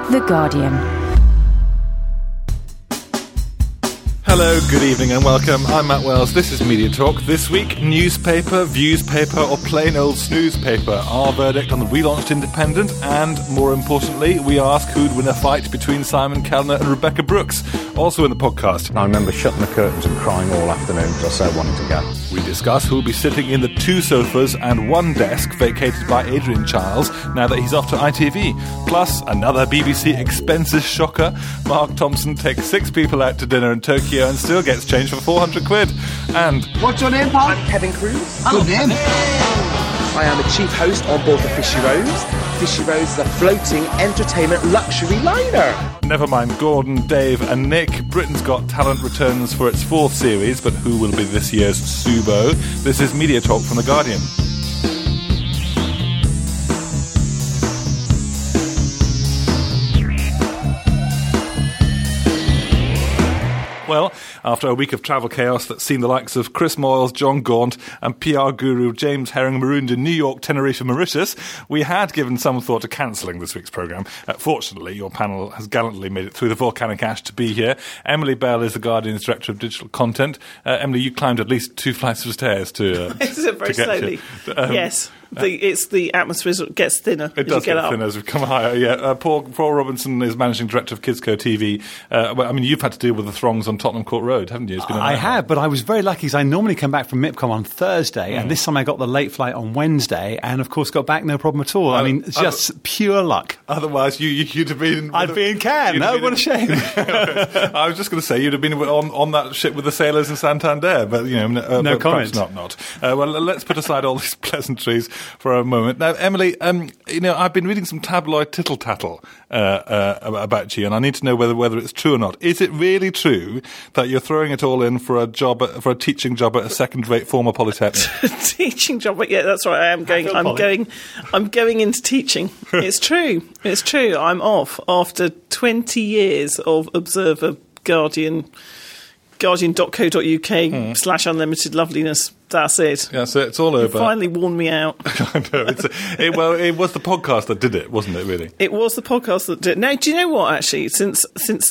The Guardian. Hello, good evening and welcome. I'm Matt Wells. This is Media Talk. This week, newspaper, views paper or plain old snooze paper. Our verdict on the relaunched Independent, and more importantly, we ask who'd win a fight between Simon Kellner and Rebekah Brooks. Also in the podcast, I remember shutting the curtains and crying all afternoon because I so wanted to go. we discuss who'll be sitting in the 2 sofas and 1 desk vacated by Adrian Chiles now that he's off to ITV. Plus, another BBC expenses shocker. Mark Thompson takes 6 people out to dinner in Tokyo and still gets change for 400 quid. And What's your name, pal? I'm Kevin Cruz. Good name. I am the chief host on board the Fishy Rose. Fishy Rose is a floating entertainment luxury liner. never mind Gordon, Dave and Nick. Britain's Got Talent returns for its 4th series, but who will be this year's Subo? This is Media Talk from The Guardian. Well, after a week of travel chaos that's seen the likes of Chris Moyles, John Gaunt and PR guru James Herring marooned in New York, Tenerife and Mauritius, we had given some thought to cancelling this week's programme. Fortunately, your panel has gallantly made it through the volcanic ash to be here. Emily Bell is The Guardian's Director of Digital Content. Emily, you climbed at least 2 flights of stairs to very slowly. Yes. It's the atmosphere gets thinner. It does get thinner as we come higher. Yeah, Paul Robinson is managing director of Kidsco TV. I mean, you've had to deal with the throngs on Tottenham Court Road, haven't you? I have, but I was very lucky because I normally come back from MIPCOM on Thursday, and this time I got the late flight on Wednesday, and of course got back no problem at all. I mean, it's just pure luck. Otherwise, you'd have been. I'd be in Cannes. No, what a shame. I was just going to say you'd have been on that ship with the sailors in Santander, but no comment. Not. Well, let's put aside all these pleasantries for a moment. Now, Emily, I've been reading some tabloid tittle-tattle about you, and I need to know whether it's true or not. Is it really true that you're throwing it all in for a teaching job at a second-rate former polytechnic? Teaching job? Yeah, that's right. I am going. I'm going into teaching. It's true. It's true. I'm off after 20 years of Observer, Guardian, Guardian.co.uk /unlimited loveliness. That's it. Yeah, so it's all over. You finally worn me out. I know. It was the podcast that did it, wasn't it? Really, it was the podcast that did. Now, do you know what? Actually, since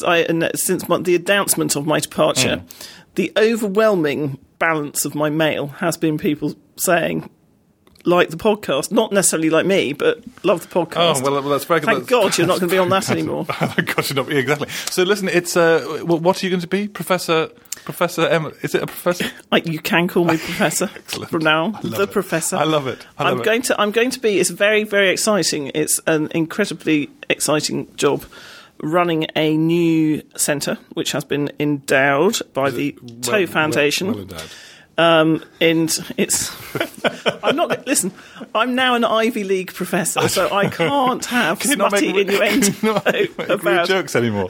the announcement of my departure, the overwhelming balance of my mail has been people saying, like the podcast, not necessarily like me, but love the podcast. Oh, well, that's very good. Thank God you're not going to be on that anymore. Thank God you're not. Exactly. So listen, it's what are you going to be, Professor Emma? Is it a professor? You can call me Professor from now on. The it. Professor. I love it. I'm going to be. It's very, very exciting. It's an incredibly exciting job. Running a new centre, which has been endowed by the Toe Foundation. Well endowed. And it's. I'm not. Listen, I'm now an Ivy League professor, so I can't have smutty innuendo about jokes anymore.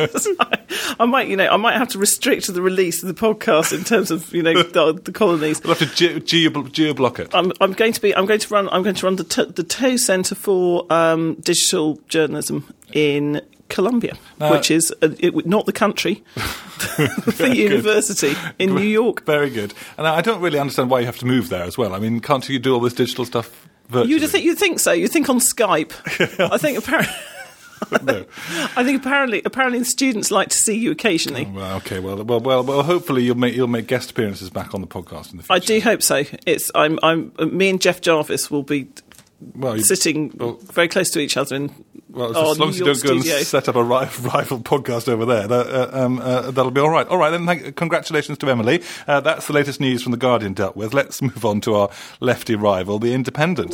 I might have to restrict the release of the podcast in terms of the colonies. We'll have to geo-block it. I'm going to run the Toe Centre for Digital Journalism in Columbia, which is not the country, the university in New York. Very good. And I don't really understand why you have to move there as well. I mean, can't you do all this digital stuff virtually? You think so? You think on Skype? I think apparently. No. I think apparently the students like to see you occasionally. Oh, well, okay. Well. Hopefully you'll make guest appearances back on the podcast in the future. I do hope so. Me and Jeff Jarvis will be sitting very close to each other in. Well, as long as you don't go and set up a rival podcast over there, that'll be all right. All right, then congratulations to Emily. That's the latest news from The Guardian dealt with. Let's move on to our lefty rival, The Independent.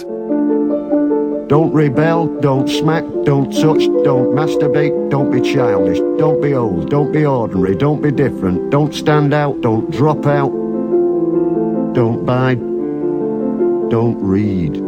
Don't rebel, don't smack, don't touch, don't masturbate, don't be childish, don't be old, don't be ordinary, don't be different, don't stand out, don't drop out, don't buy, don't read.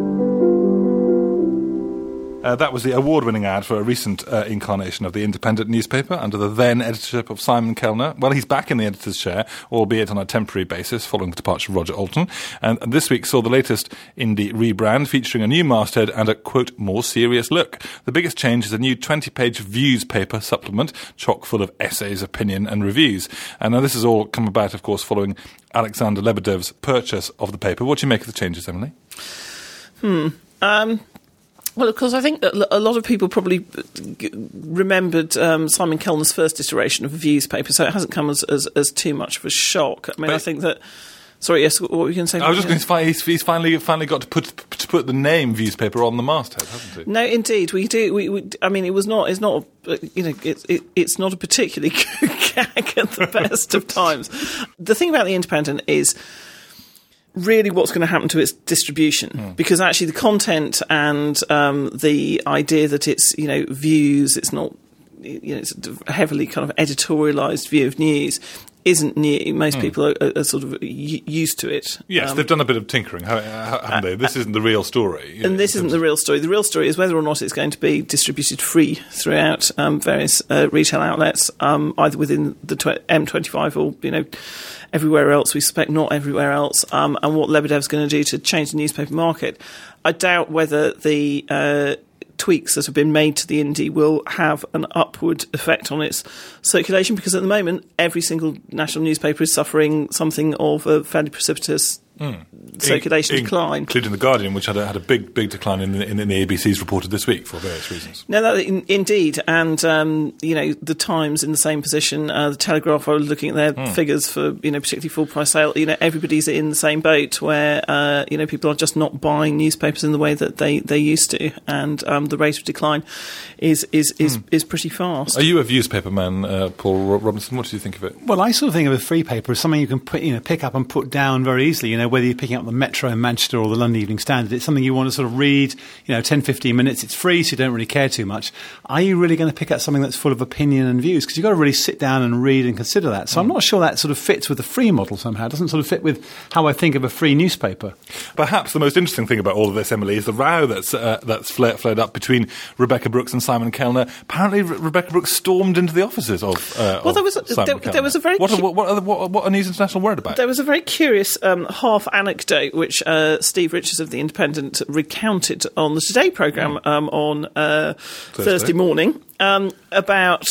That was the award-winning ad for a recent incarnation of the Independent newspaper under the then editorship of Simon Kellner. Well, he's back in the editor's chair, albeit on a temporary basis, following the departure of Roger Alton. And this week saw the latest indie rebrand, featuring a new masthead and a, quote, more serious look. The biggest change is a new 20-page views paper supplement, chock full of essays, opinion and reviews. And now this has all come about, of course, following Alexander Lebedev's purchase of the paper. What do you make of the changes, Emily? Well, of course, I think that a lot of people probably remembered Simon Kellner's first iteration of a Views paper, so it hasn't come as too much of a shock. I mean, I think that... Sorry, yes, what were you going to say? I was just going to say he's finally got to put the name Views paper on the masthead, hasn't he? No, indeed, we do. We I mean, it's not a particularly good gag at the best of times. The thing about the Independent is really what's going to happen to its distribution, because actually the content and the idea that it's views, it's not it's a heavily kind of editorialised view of news, isn't new. Most people are sort of used to it. Yes, they've done a bit of tinkering, haven't they? This isn't the real story. And this isn't the real story. The real story is whether or not it's going to be distributed free throughout various retail outlets, either within the M25 or, everywhere else. We suspect not everywhere else. And what Lebedev's going to do to change the newspaper market. I doubt whether the tweaks that have been made to the Indie will have an upward effect on its circulation, because at the moment every single national newspaper is suffering something of a fairly precipitous circulation decline, including The Guardian, which had a big decline in the ABC's reported this week for various reasons. No, indeed, and the Times in the same position. The Telegraph are looking at their figures for particularly full price sale. Everybody's in the same boat where people are just not buying newspapers in the way that they used to, and the rate of decline is pretty fast. Are you a newspaper man, Paul Robinson? What do you think of it? Well, I sort of think of a free paper as something you can pick up and put down very easily. Whether you're picking up the Metro in Manchester or the London Evening Standard, it's something you want to sort of read, 10-15 minutes. It's free, so you don't really care too much. Are you really going to pick up something that's full of opinion and views? Because you've got to really sit down and read and consider that. So I'm not sure that sort of fits with the free model somehow. It doesn't sort of fit with how I think of a free newspaper. Perhaps the most interesting thing about all of this, Emily, is the row that's flared up between Rebekah Brooks and Simon Kellner. Apparently, Rebekah Brooks stormed into the offices of Simon Kellner. There was a very... What are News International worried about? There was a very curious half anecdote which Steve Richards of The Independent recounted on the Today programme on Thursday morning. About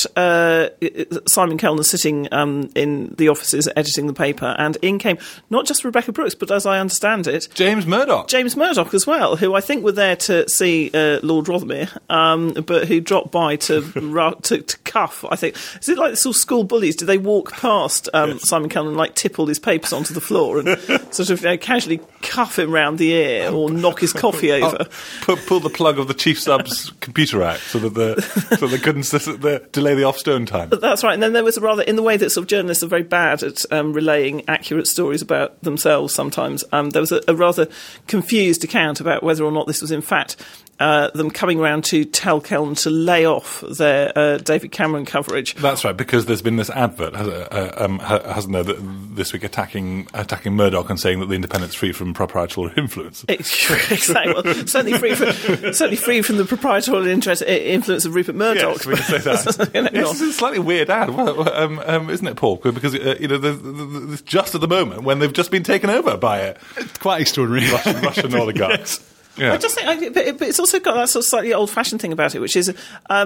Simon Kellner sitting in the offices editing the paper, and in came not just Rebekah Brooks, but as I understand it, James Murdoch as well, who I think were there to see Lord Rothermere, but who dropped by to cuff. I think, is it like the sort of school bullies? Do they walk past Simon Kellner and like tip all his papers onto the floor and sort of casually cuff him round the ear or knock his coffee over? Pull the plug of the chief sub's computer out so that they couldn't delay the off-stone time. That's right. And then there was in the way that sort of journalists are very bad at relaying accurate stories about themselves sometimes, there was a rather confused account about whether or not this was in fact them coming around to tell Kellner to lay off their David Cameron coverage. That's right, because there's been this advert, hasn't there, this week attacking Murdoch and saying that the Independent's free from proprietorial influence. Exactly. Well, certainly free from the proprietorial influence of Rupert Murdoch. Yes, we can say that. Yes, it's a slightly weird ad, isn't it, Paul? Because there's just at the moment when they've just been taken over by a quite extraordinary Russian oligarchs. Yes. Yeah. I just think, but it's also got that sort of slightly old-fashioned thing about it, which is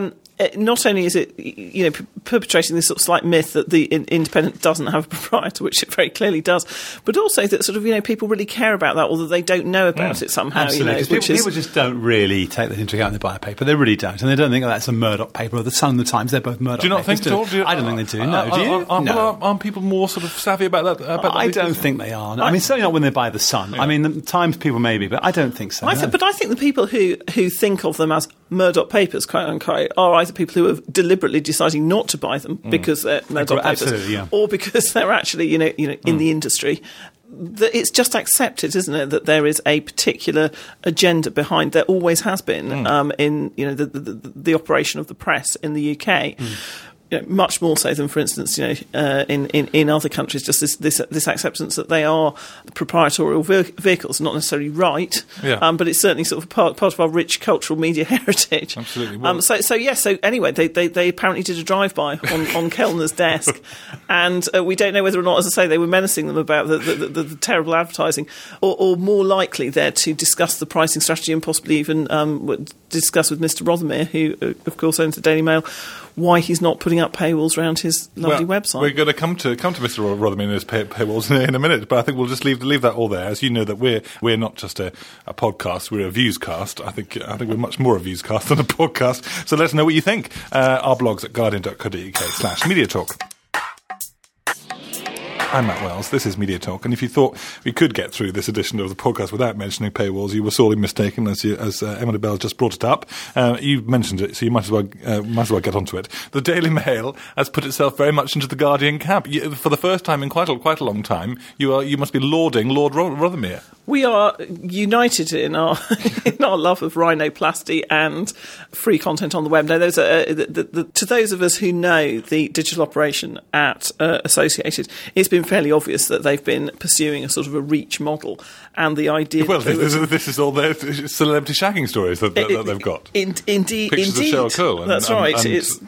not only is it perpetrating this sort of slight myth that the Independent doesn't have a proprietor, which it very clearly does, but also that sort of people really care about that, or that they don't know about it somehow. Absolutely, people just don't really take that into account when they buy a paper. They really don't, and they don't think that's a Murdoch paper or the Sun and the Times. They're both Murdoch. Do you not papers, think at all? I don't think they do. No, do you? Aren't people more sort of savvy about that? I don't think they are. I mean, certainly not when they buy the Sun. Yeah. I mean, the Times people maybe, but I don't think so. But I think the people who think of them as Murdoch papers, quote unquote, are either people who are deliberately deciding not to buy them because they're Murdoch papers, or because they're actually in the industry. It's just accepted, isn't it, that there is a particular agenda behind. There always has been in the operation of the press in the UK. Much more so than, for instance, in other countries, just this acceptance that they are proprietorial vehicles, not necessarily right, but it's certainly sort of part of our rich cultural media heritage. Absolutely. So anyway, they apparently did a drive-by on Kellner's desk, and we don't know whether or not, as I say, they were menacing them about the terrible advertising, or more likely there to discuss the pricing strategy and possibly even discuss with Mr. Rothermere, who of course owns the Daily Mail, why he's not putting putting up paywalls around his lovely website. We're going to come to Mr. Rothermere and his paywalls in a minute, but I think we'll just leave that all there. As you know, that we're not just a podcast; we're a views cast. I think we're much more a views cast than a podcast. So let us know what you think. Our blog's at guardian.co.uk/Media Talk. I'm Matt Wells, this is Media Talk, and if you thought we could get through this edition of the podcast without mentioning paywalls, you were sorely mistaken, as Emily Bell just brought it up. You mentioned it, so you might as well get onto it. The Daily Mail has put itself very much into the Guardian camp. For the first time in quite a long time, you must be lauding Lord Rothermere. We are united in our love of rhinoplasty and free content on the web. Now, to those of us who know the digital operation at Associated, it's been fairly obvious that they've been pursuing a sort of a reach model, and the idea. Well, this is all their celebrity shagging stories that they've got. Indeed, pictures of Cheryl Cole. That's right.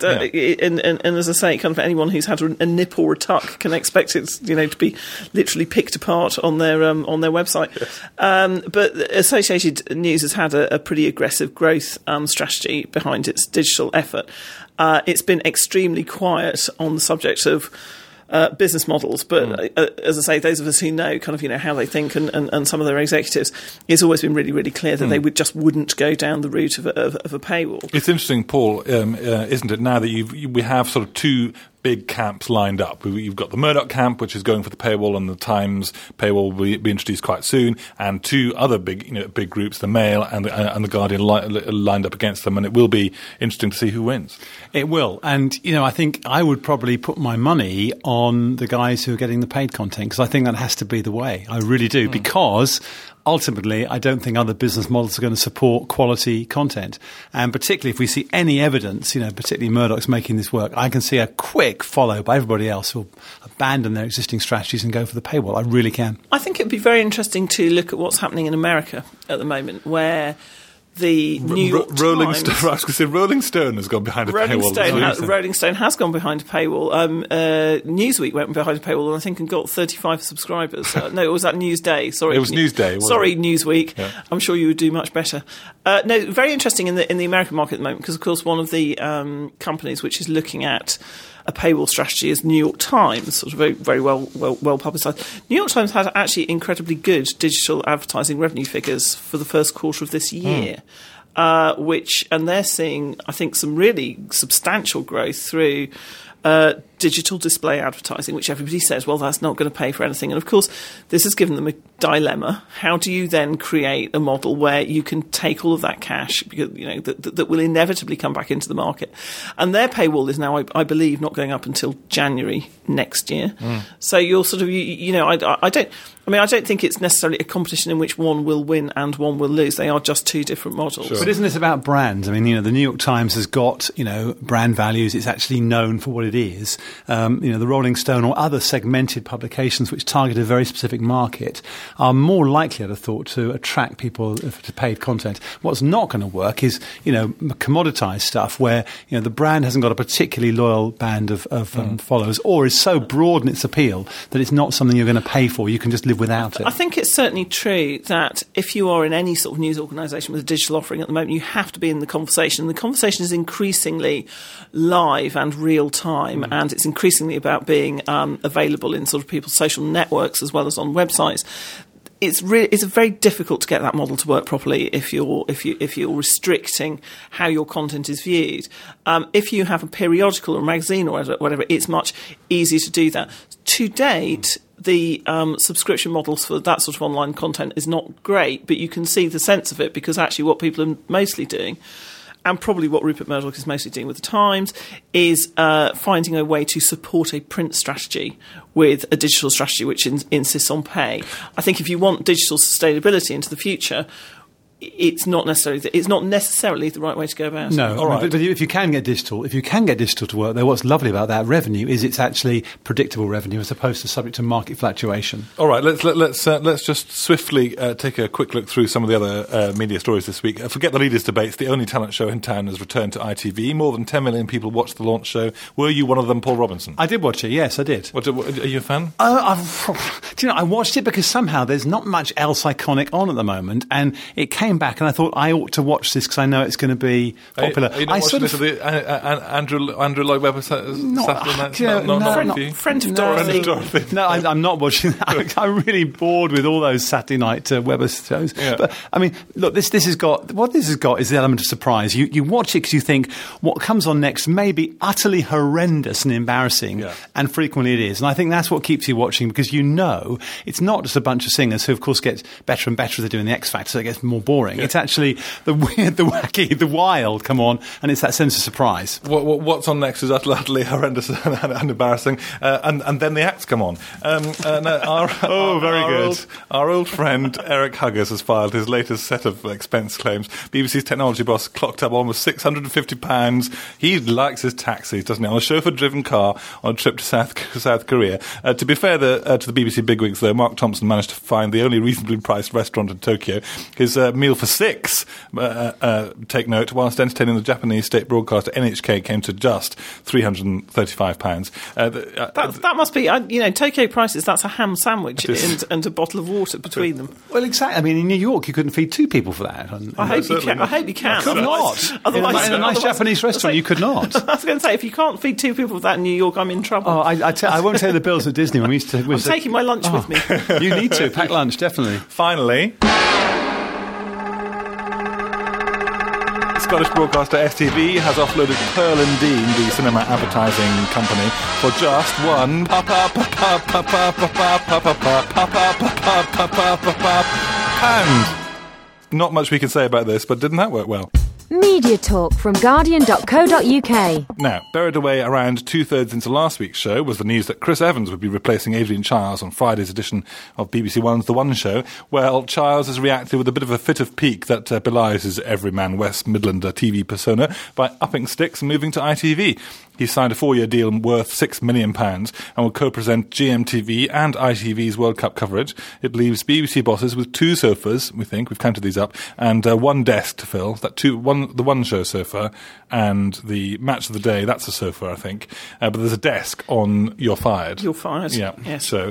And as I say, kind of anyone who's had a nip or a tuck can expect it, to be literally picked apart on their website. Yes. But Associated News has had a pretty aggressive growth strategy behind its digital effort. It's been extremely quiet on the subject of business models, but as I say, those of us who know how they think and some of their executives, it's always been really, really clear that they wouldn't go down the route of a paywall. It's interesting, Paul, isn't it, now that we have sort of two big camps lined up. You've got the Murdoch camp, which is going for the paywall, and the Times paywall will be introduced quite soon, and two other big groups, the Mail and the Guardian, lined up against them, and it will be interesting to see who wins. It will, and I think I would probably put my money on the guys who are getting the paid content, because I think that has to be the way. I really do, because ultimately, I don't think other business models are going to support quality content. And particularly if we see any evidence, particularly Murdoch's making this work, I can see a quick follow by everybody else who'll abandon their existing strategies and go for the paywall. I really can. I think it'd be very interesting to look at what's happening in America at the moment, where the New York Times... Rolling Stone has gone behind a paywall. Rolling Stone has gone behind a paywall. Newsweek went behind a paywall, I think, and got 35 subscribers. No, it was that Newsday. Sorry, it was Newsday. Sorry, Newsweek. Yeah. I'm sure you would do much better. No, very interesting in the American market at the moment, because, of course, one of the companies which is looking at a paywall strategy is New York Times, sort of very, very well publicised. New York Times had actually incredibly good digital advertising revenue figures for the first quarter of this year, and they're seeing, I think, some really substantial growth through digital display advertising, which everybody says, well, that's not going to pay for anything. And of course, this has given them a dilemma. How do you then create a model where you can take all of that cash, because that will inevitably come back into the market? And their paywall is now, I believe, not going up until January next year. So you're sort of, I don't think it's necessarily a competition in which one will win and one will lose. They are just two different models. Sure. But isn't this about brands? I mean, the New York Times has got, brand values. It's actually known for what it is. The Rolling Stone or other segmented publications which target a very specific market are more likely, I'd have thought, to attract people to paid content. What's not going to work is, commoditized stuff where, the brand hasn't got a particularly loyal band of followers, or is so broad in its appeal that it's not something you're going to pay for. You can just live without it. I think it's certainly true that if you are in any sort of news organisation with a digital offering at the moment, you have to be in the conversation. The conversation is increasingly live and real time, and it's increasingly about being available in sort of people's social networks as well as on websites. It's very difficult to get that model to work properly if you're restricting how your content is viewed. If you have a periodical or a magazine or whatever, it's much easier to do that. To date, the subscription models for that sort of online content is not great, but you can see the sense of it, because actually what people are mostly doing, and probably what Rupert Murdoch is mostly doing with the Times, is finding a way to support a print strategy with a digital strategy which insists on pay. I think if you want digital sustainability into the future, it's not necessarily the right way to go about it. No, but if you can get digital to work, though, what's lovely about that revenue is it's actually predictable revenue as opposed to subject to market fluctuation. All right, let's just swiftly take a quick look through some of the other media stories this week. Forget the leaders' debates. The only talent show in town has returned to ITV. More than 10 million people watched the launch show. Were you one of them, Paul Robinson? I did watch it. Yes, I did. Are you a fan? I watched it because somehow there's not much else iconic on at the moment, and it came came back and I thought I ought to watch this because I know it's going to be popular. Are you not watching this with the Andrew Lloyd Webber Saturday Night? Not Friend of Dorothy. No, I'm not watching that. I'm really bored with all those Saturday night Webber shows. Yeah. But I mean, look, this has got is the element of surprise. You watch it because you think what comes on next may be utterly horrendous and embarrassing, and frequently it is. And I think that's what keeps you watching, because you know it's not just a bunch of singers who, of course, get better and better as they're doing the X Factor, so it gets more boring. Yeah. It's actually the weird, the wacky, the wild come on, and it's that sense of surprise. What's on next is utterly horrendous and embarrassing, and then the acts come on. Our old friend Eric Huggers has filed his latest set of expense claims. BBC's technology boss clocked up almost £650. He likes his taxis, doesn't he? On a chauffeur-driven car on a trip to South Korea. To be fair to the BBC bigwigs, though, Mark Thompson managed to find the only reasonably priced restaurant in Tokyo. His meal for six, take note, whilst entertaining the Japanese state broadcaster NHK, came to just £335. That must be, Tokyo prices. That's a ham sandwich and a bottle of water between them. Well, exactly. I mean, in New York, you couldn't feed two people for that. I hope you can. Could not. Otherwise, in a nice Japanese restaurant, you could not. I was going to say, if you can't feed two people for that in New York, I'm in trouble. Oh, I won't tell you the bills at Disney. When we used to, I'm taking my lunch with me. You need to pack lunch, definitely. Finally, Scottish broadcaster STV has offloaded Pearl and Dean, the cinema advertising company, for just one pound. Not much we can say about this, but didn't that work well? Media Talk from Guardian.co.uk. Now, buried away around 2/3 into last week's show was the news that Chris Evans would be replacing Adrian Chiles on Friday's edition of BBC One's The One Show. Well, Chiles has reacted with a bit of a fit of pique that belies his everyman West Midlander TV persona by upping sticks and moving to ITV. He signed a 4-year deal worth £6 million and will co-present GMTV and ITV's World Cup coverage. It leaves BBC bosses with 2 sofas, we think, we've counted these up, and 1 desk to fill. The One Show sofa and the Match of the Day, that's a sofa, I think. But there's a desk on You're Fired. You're Fired. Yeah. Yes. So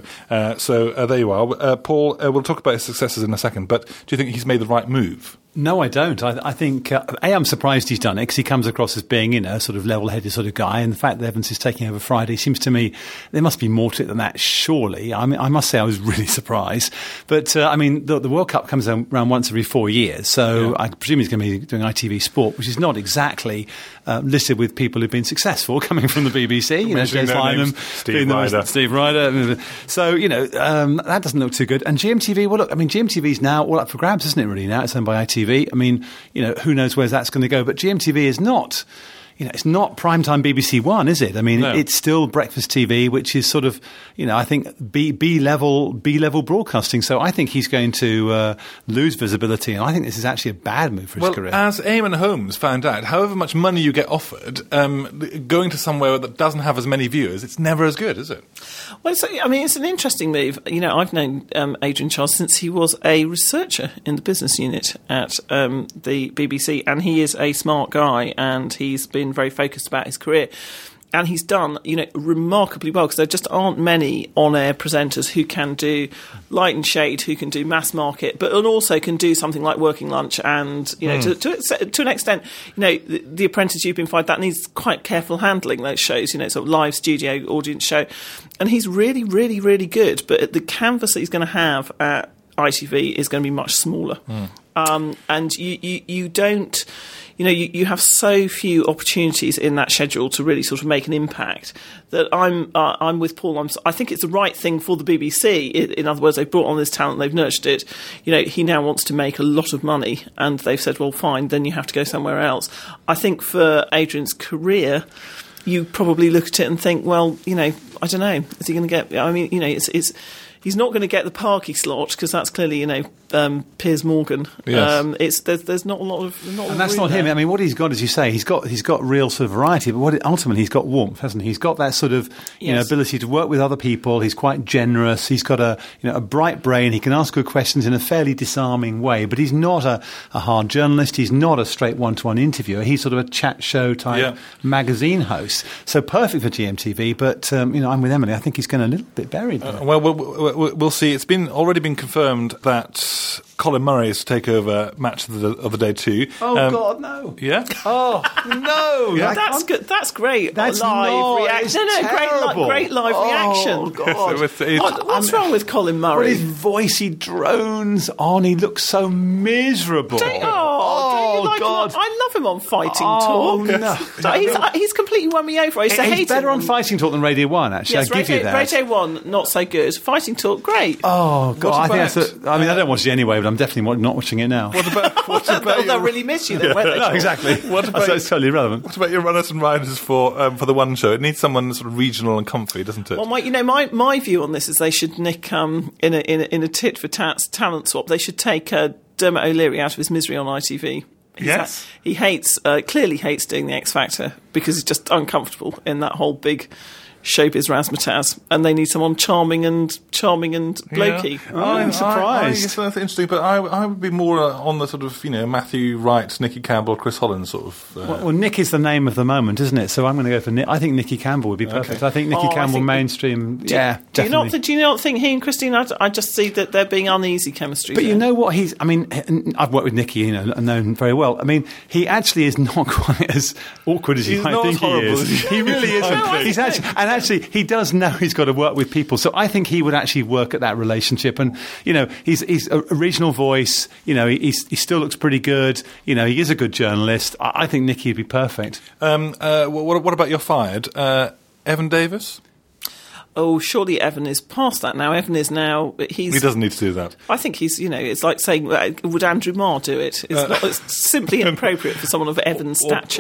there you are. Paul, we'll talk about his successes in a second, but do you think he's made the right move? No, I don't. I think, I'm surprised he's done it because he comes across as being, sort of level-headed sort of guy. And the fact that Evans is taking over Friday seems to me there must be more to it than that, surely. I mean, I must say I was really surprised. But, the World Cup comes around once every 4 years. So I presume he's going to be doing ITV Sport, which is not exactly listed with people who've been successful coming from the BBC. Jez Lynham, Steve Ryder. So, that doesn't look too good. And GMTV, well, look, GMTV's now all up for grabs, isn't it, really, now? It's owned by ITV. I mean, who knows where that's going to go? But GMTV is not, it's not primetime BBC One, is it? I mean, It's still breakfast TV, which is sort of, I think B level broadcasting. So I think he's going to lose visibility, and I think this is actually a bad move for his career. As Eamon Holmes found out, however much money you get offered, going to somewhere that doesn't have as many viewers, it's never as good, is it? Well, it's an interesting move. I've known Adrian Chiles since he was a researcher in the business unit at the BBC, and he is a smart guy, and he's been very focused about his career. And he's done, remarkably well, because there just aren't many on-air presenters who can do light and shade, who can do mass market, but also can do something like Working Lunch and, to an extent, The Apprentice, You've Been Fired, that needs quite careful handling, those shows, sort of live studio audience show. And he's really, really, really good, but the canvas that he's going to have at ITV is going to be much smaller. And you don't... you have so few opportunities in that schedule to really sort of make an impact that I'm with Paul. I think it's the right thing for the BBC. In other words, they've brought on this talent, they've nurtured it. He now wants to make a lot of money, and they've said, well, fine, then you have to go somewhere else. I think for Adrian's career, you probably look at it and think, well, I don't know, is he going to get? It's. He's not going to get the Parky slot because that's clearly, Piers Morgan. Yes. There's not a lot of, and that's not him. There. I mean, what he's got, as you say, he's got real sort of variety. But ultimately, he's got warmth, hasn't he? He's got that sort of ability to work with other people. He's quite generous. He's got a bright brain. He can ask good questions in a fairly disarming way. But he's not a hard journalist. He's not a straight one-to-one interviewer. He's sort of a chat show type magazine host. So perfect for GMTV. But I'm with Emily. I think he's going a little bit buried. We'll see. It's already been confirmed that Colin Murray is to take over Match of the Day 2. Oh, God, no. Yeah? Oh, no. Yeah. That's good. That's great. That's live not, reaction. it's No, great live reaction. Oh, God. So What's wrong with Colin Well, Murray? his voice, he drones on. He looks so miserable. Don't you like God. him? I love him on Fighting Oh, Talk. no. He's completely won me over. I used to hate He's better him on Fighting Talk than Radio 1, actually. Yes, I give you that. Radio 1, not so good. Fighting Talk, great. Oh, God. What I about- think I don't watch it anyway, but I'm definitely not watching it now. What about They'll really miss you then, won't they? No, exactly. What about- So it's totally irrelevant. What about your runners and riders for the one show? It needs someone sort of regional and comfy, doesn't it? Well, my view on this is they should nick in a tit for tat talent swap. They should take Dermot O'Leary out of his misery on ITV. He clearly hates doing the X Factor because he's just uncomfortable in that whole big showbiz razzmatazz, and they need someone charming and blokey. Oh, I'm surprised. I guess that's interesting, but I would be more on the sort of, Matthew Wright, Nicky Campbell, Chris Holland sort of... Well, Nick is the name of the moment, isn't it? So I'm going to go for Nick. I think Nicky Campbell would be perfect. I think Nicky Campbell mainstream. Do you not think he and Christine? I just see that they're being uneasy chemistry. But there. you know what? I've worked with Nicky, and known very well. I mean, he actually is not quite as awkward as you might think he is. He really isn't. Actually, he does know he's got to work with people. So I think he would actually work at that relationship. And he's a regional voice. He still looks pretty good. He is a good journalist. I think Nicky would be perfect. What about your fired Evan Davis? Oh, surely Evan is past that now. Evan is now... He doesn't need to do that. I think he's, it's like saying, would Andrew Marr do it? It's simply inappropriate for someone of Evan's stature.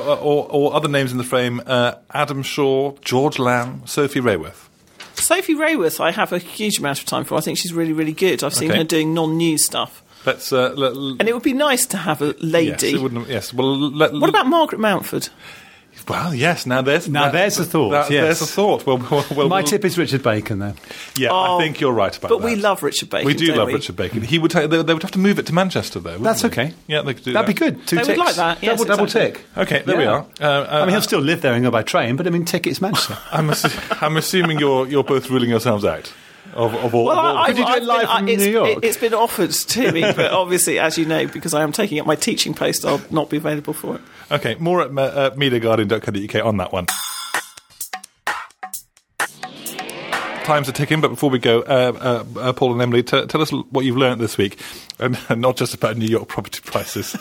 Or other names in the frame, Adam Shaw, George Lamb, Sophie Rayworth. Sophie Rayworth, I have a huge amount of time for. I think she's really, really good. I've seen her doing non-news stuff. And it would be nice to have a lady. Yes, it wouldn't. Yes. Well, what about Margaret Mountford? Well, yes. Now there's a thought. There's a thought. Well, my tip is Richard Bacon, though. Yeah, I think you're right about that. But we love Richard Bacon. We do love Richard Bacon. He would. They would have to move it to Manchester, though. That's okay. Yeah, they could do That'd be good. Two they ticks. would like that. Yes, double tick. Okay, there we are. He'll still live there and go by train, but tickets Manchester. I'm assuming you're both ruling yourselves out. Of all. Could you do it live from New York? It's been offered to me, but obviously, as you know, because I am taking up my teaching post, I'll not be available for it. Okay, more at MediaGuardian.co.uk on that one. Times are ticking, but before we go, Paul and Emily, tell us what you've learnt this week, and not just about New York property prices.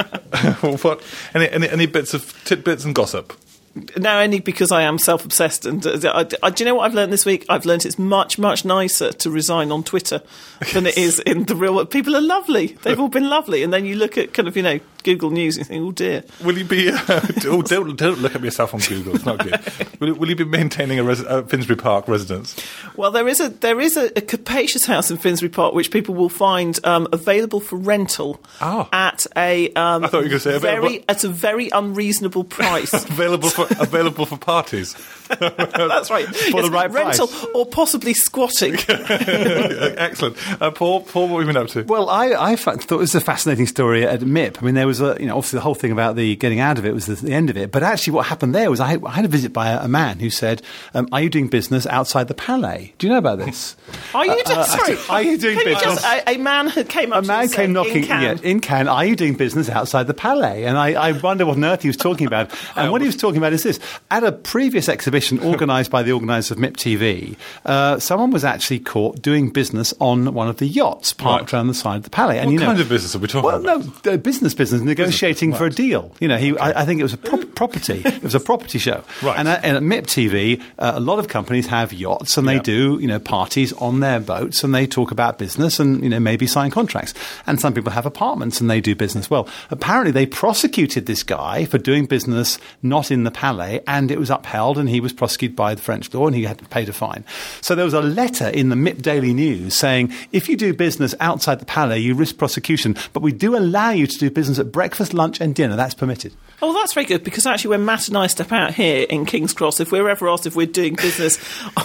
Any bits of tidbits and gossip? No, only because I am self-obsessed. And do you know what I've learned this week? I've learned it's much, much nicer to resign on Twitter than it is in the real world. People are lovely. They've all been lovely. And then you look at kind of, Google News and you think, oh dear. Will you be... don't look at yourself on Google. It's not good. Will you be maintaining a Finsbury Park residence? Well, there is a capacious house in Finsbury Park which people will find available for rental at a... I thought you were going to say available... at a very unreasonable price. Available for parties. That's right. For the right rental price. or possibly squatting. Excellent. Paul, what have you been up to? Well, I thought it was a fascinating story at MIP. I mean, there was obviously the whole thing about the getting out of it was the end of it. But actually what happened there was I had a visit by a man who said, are you doing business outside the Palais? Do you know about this? Are you sorry? Are you doing business? A man who came up a man came knocking in Cannes. Are you doing business outside the Palais? And I wonder what on earth he was talking about. And what he was talking about is this. At a previous exhibition organised by the organisers of MIP TV, someone was actually caught doing business on one of the yachts parked around the side of the Palais. And what kind of business are we talking about? Well, no, business, negotiating for a deal. I think it was a property. It was a property show. Right. And at MIP TV, a lot of companies have yachts and they do, parties on their boats and they talk about business and, maybe sign contracts. And some people have apartments and they do business. Well, apparently they prosecuted this guy for doing business not in the Palais and it was upheld and he was prosecuted by the French law and he had to pay a fine. So there was a letter in the MIP Daily News saying, if you do business outside the Palais, you risk prosecution, but we do allow you to do business at breakfast, lunch and dinner. That's permitted. Oh, that's very good, because actually when Matt and I step out here in King's Cross, if we're ever asked if we're doing business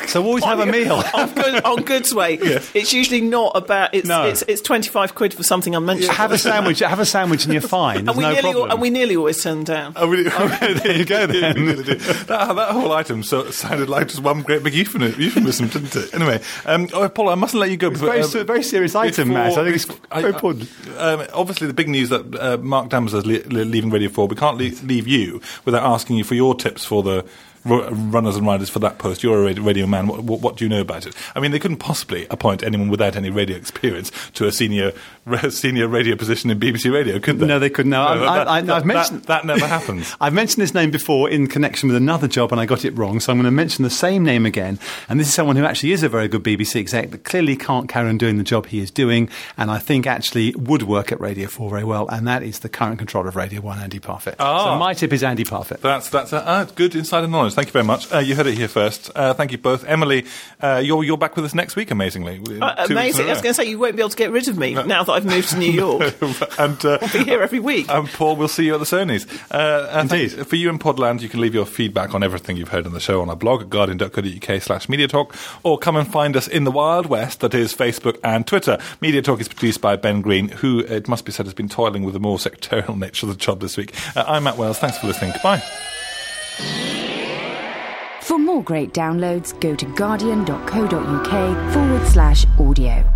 So always have a meal. on Goods Way. It's usually not about. It's 25 quid for something unmentioned. Have a sandwich. Have a sandwich, and you're fine. There's no problem. And we nearly always turn them down. There you go. Then that whole item sounded like just one great big euphemism, didn't it? Anyway, Paul, I mustn't let you go. It's a very serious item, Matt. I think it's very important. Obviously, the big news that Mark Damser is leaving Radio 4. We can't leave you without asking you for your tips for the runners and riders for that post. You're a radio man. What do you know about it? I mean, they couldn't possibly appoint anyone without any radio experience to a senior radio position in BBC Radio, could they? No, they couldn't. No, I've mentioned that never happens. I've mentioned this name before in connection with another job, and I got it wrong. So I'm going to mention the same name again. And this is someone who actually is a very good BBC exec, but clearly can't carry on doing the job he is doing, and I think actually would work at Radio 4 very well. And that is the current controller of Radio 1, Andy Parfitt. So my tip is Andy Parfitt. That's good insider knowledge. Thank you very much. You heard it here first. Thank you both. Emily, you're back with us next week, amazingly. Amazing. I was going to say, you won't be able to get rid of me now that I've moved to New York. And I'll be here every week. And Paul, we'll see you at the Sonys. Indeed. For you in Podland, you can leave your feedback on everything you've heard on the show on our blog at guardian.co.uk/MediaTalk, or come and find us in the Wild West, that is Facebook and Twitter. Media Talk is produced by Ben Green, who, it must be said, has been toiling with the more secretarial nature of the job this week. I'm Matt Wells. Thanks for listening. Goodbye. For more great downloads, go to guardian.co.uk/audio.